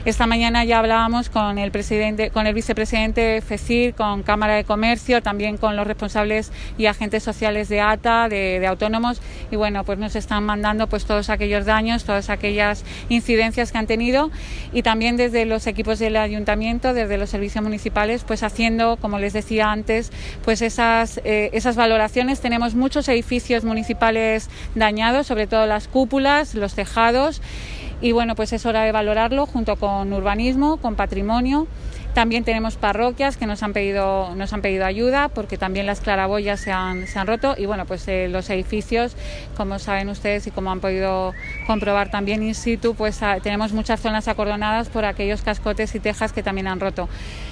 Esta mañana ya hablábamos con el vicepresidente FESIR, con Cámara de Comercio, también con los responsables y agentes sociales de ATA, de autónomos, y bueno, pues nos están mandando pues todos aquellos daños, todas aquellas incidencias que han tenido, y también desde los equipos del ayuntamiento, desde los servicios municipales, pues haciendo, como les decía antes, pues esas valoraciones. Tenemos muchos edificios municipales dañados, sobre todo las cúpulas, los tejados. Y bueno, pues es hora de valorarlo junto con urbanismo, con patrimonio. También tenemos parroquias que nos han pedido ayuda porque también las claraboyas se han roto. Y bueno, pues los edificios, como saben ustedes y como han podido comprobar también in situ, pues tenemos muchas zonas acordonadas por aquellos cascotes y tejas que también han roto.